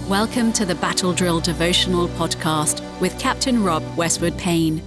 Welcome to the Battle Drill Devotional Podcast with Captain Rob Westwood Payne.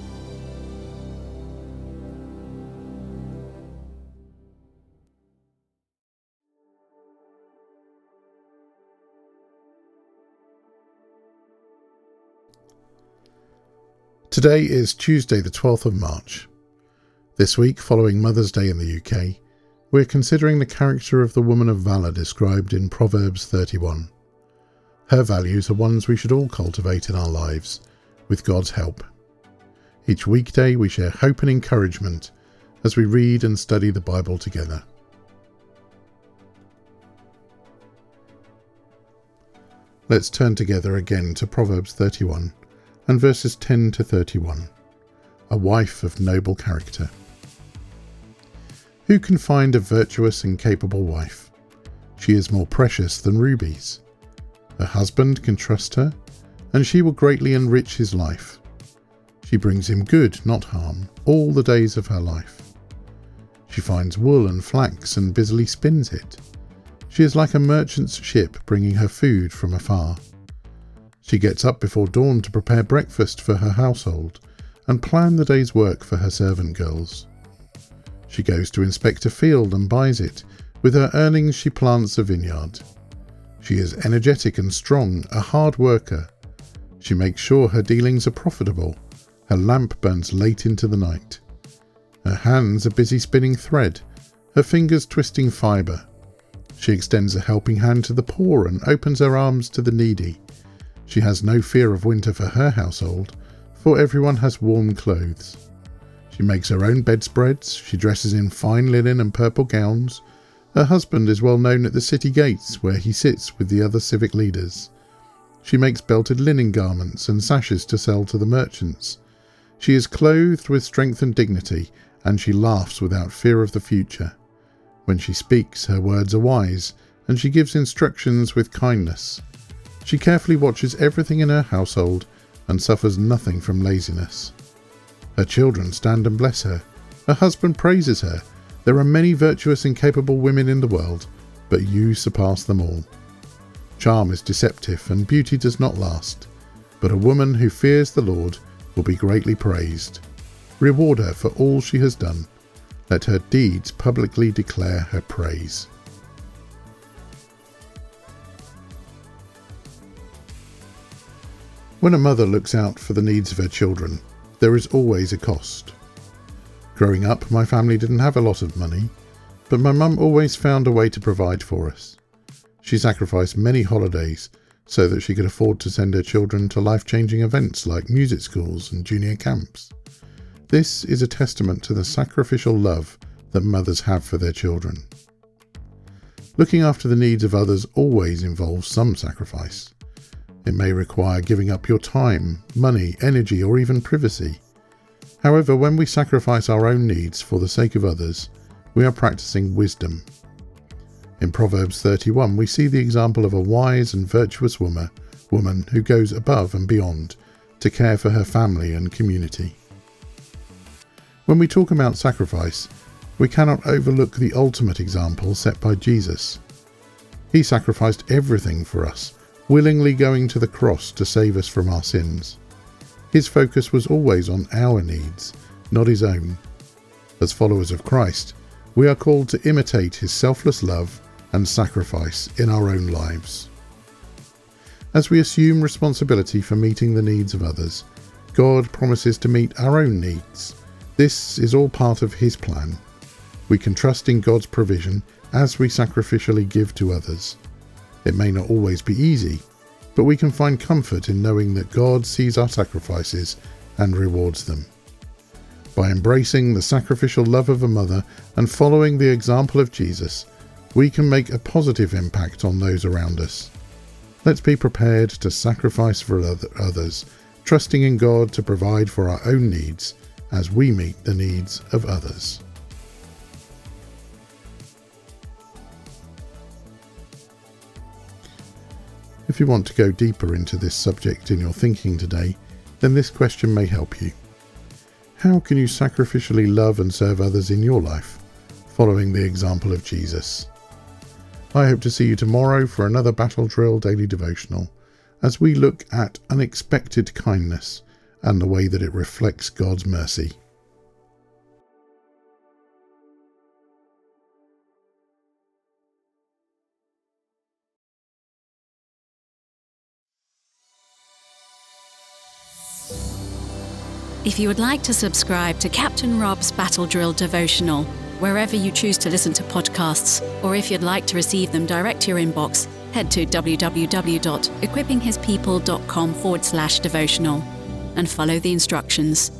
Today is Tuesday the 12th of March. This week, following Mother's Day in the UK, we're considering the character of the woman of valour described in Proverbs 31. Her values are ones we should all cultivate in our lives, with God's help. Each weekday we share hope and encouragement as we read and study the Bible together. Let's turn together again to Proverbs 31 and verses 10 to 31. A wife of noble character. Who can find a virtuous and capable wife? She is more precious than rubies. Her husband can trust her, and she will greatly enrich his life. She brings him good, not harm, all the days of her life. She finds wool and flax and busily spins it. She is like a merchant's ship bringing her food from afar. She gets up before dawn to prepare breakfast for her household and plan the day's work for her servant girls. She goes to inspect a field and buys it. With her earnings she plants a vineyard. She is energetic and strong, a hard worker. She makes sure her dealings are profitable. Her lamp burns late into the night. Her hands are busy spinning thread, her fingers twisting fibre. She extends a helping hand to the poor and opens her arms to the needy. She has no fear of winter for her household, for everyone has warm clothes. She makes her own bedspreads, she dresses in fine linen and purple gowns. Her husband is well known at the city gates, where he sits with the other civic leaders. She makes belted linen garments and sashes to sell to the merchants. She is clothed with strength and dignity, and she laughs without fear of the future. When she speaks, her words are wise, and she gives instructions with kindness. She carefully watches everything in her household and suffers nothing from laziness. Her children stand and bless her. Her husband praises her. There are many virtuous and capable women in the world, but you surpass them all. Charm is deceptive and beauty does not last, but a woman who fears the Lord will be greatly praised. Reward her for all she has done. Let her deeds publicly declare her praise. When a mother looks out for the needs of her children, there is always a cost. Growing up, my family didn't have a lot of money, but my mum always found a way to provide for us. She sacrificed many holidays so that she could afford to send her children to life-changing events like music schools and junior camps. This is a testament to the sacrificial love that mothers have for their children. Looking after the needs of others always involves some sacrifice. It may require giving up your time, money, energy, or even privacy. However, when we sacrifice our own needs for the sake of others, we are practicing wisdom. In Proverbs 31, we see the example of a wise and virtuous woman who goes above and beyond to care for her family and community. When we talk about sacrifice, we cannot overlook the ultimate example set by Jesus. He sacrificed everything for us, willingly going to the cross to save us from our sins. His focus was always on our needs, not his own. As followers of Christ, we are called to imitate his selfless love and sacrifice in our own lives. As we assume responsibility for meeting the needs of others, God promises to meet our own needs. This is all part of his plan. We can trust in God's provision as we sacrificially give to others. It may not always be easy, but we can find comfort in knowing that God sees our sacrifices and rewards them. By embracing the sacrificial love of a mother and following the example of Jesus, we can make a positive impact on those around us. Let's be prepared to sacrifice for others, trusting in God to provide for our own needs as we meet the needs of others. If you want to go deeper into this subject in your thinking today, then this question may help you. How can you sacrificially love and serve others in your life, following the example of Jesus? I hope to see you tomorrow for another Battle Drill Daily Devotional. as we look at unexpected kindness and the way that it reflects God's mercy. If you would like to subscribe to Captain Rob's Battle Drill devotional, wherever you choose to listen to podcasts, or if you'd like to receive them direct to your inbox, head to www.equippinghispeople.com/devotional and follow the instructions.